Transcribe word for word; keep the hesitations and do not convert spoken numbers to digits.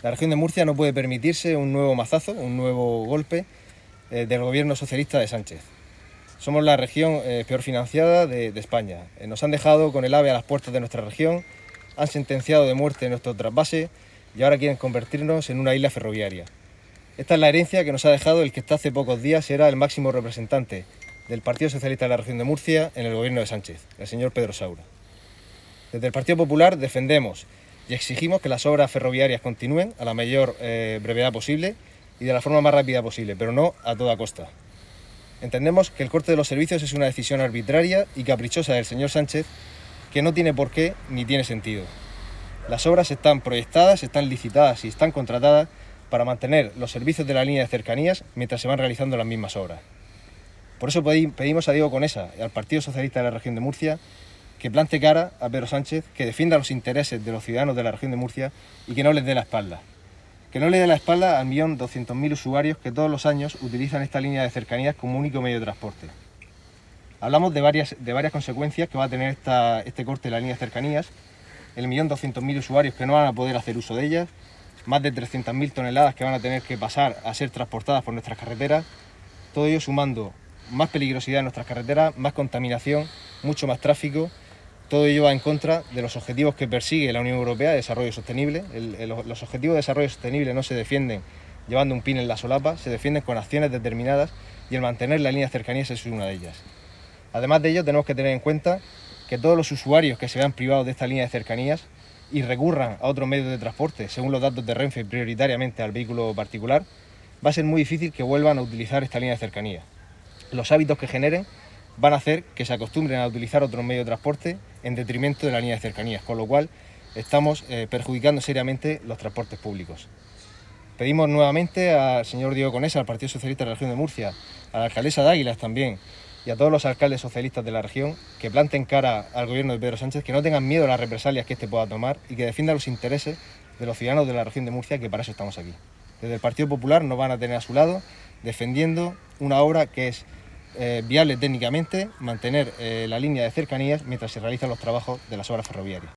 La región de Murcia no puede permitirse un nuevo mazazo, un nuevo golpe eh, del gobierno socialista de Sánchez. Somos la región eh, peor financiada de, de España. Eh, nos han dejado con el AVE a las puertas de nuestra región, han sentenciado de muerte nuestro trasvase y ahora quieren convertirnos en una isla ferroviaria. Esta es la herencia que nos ha dejado el que hasta hace pocos días era el máximo representante del Partido Socialista de la región de Murcia en el gobierno de Sánchez, el señor Pedro Saura. Desde el Partido Popular defendemos y exigimos que las obras ferroviarias continúen a la mayor eh, brevedad posible y de la forma más rápida posible, pero no a toda costa. Entendemos que el corte de los servicios es una decisión arbitraria y caprichosa del señor Sánchez que no tiene por qué ni tiene sentido. Las obras están proyectadas, están licitadas y están contratadas para mantener los servicios de la línea de cercanías mientras se van realizando las mismas obras. Por eso pedimos a Diego Conesa y al Partido Socialista de la región de Murcia que plante cara a Pedro Sánchez, que defienda los intereses de los ciudadanos de la región de Murcia y que no les dé la espalda. Que no le dé la espalda al millón doscientos mil usuarios que todos los años utilizan esta línea de cercanías como único medio de transporte. Hablamos de varias, de varias consecuencias que va a tener esta, este corte de la línea de cercanías, el millón doscientos mil usuarios que no van a poder hacer uso de ellas, más de trescientas mil toneladas que van a tener que pasar a ser transportadas por nuestras carreteras, todo ello sumando más peligrosidad en nuestras carreteras, más contaminación, mucho más tráfico. Todo ello va en contra de los objetivos que persigue la Unión Europea de desarrollo sostenible. El, el, los objetivos de desarrollo sostenible no se defienden llevando un pin en la solapa, se defienden con acciones determinadas y el mantener la línea de cercanías es una de ellas. Además de ello, tenemos que tener en cuenta que todos los usuarios que se vean privados de esta línea de cercanías y recurran a otros medios de transporte, según los datos de Renfe, prioritariamente al vehículo particular, va a ser muy difícil que vuelvan a utilizar esta línea de cercanías. Los hábitos que generen van a hacer que se acostumbren a utilizar otros medios de transporte en detrimento de la línea de cercanías, con lo cual estamos eh, perjudicando seriamente los transportes públicos. Pedimos nuevamente al señor Diego Conesa, al Partido Socialista de la región de Murcia, a la alcaldesa de Águilas también y a todos los alcaldes socialistas de la región que planten cara al gobierno de Pedro Sánchez, que no tengan miedo a las represalias que éste pueda tomar y que defiendan los intereses de los ciudadanos de la región de Murcia, que para eso estamos aquí. Desde el Partido Popular nos van a tener a su lado defendiendo una obra que es Eh, viable técnicamente, mantener eh, la línea de cercanías mientras se realizan los trabajos de las obras ferroviarias.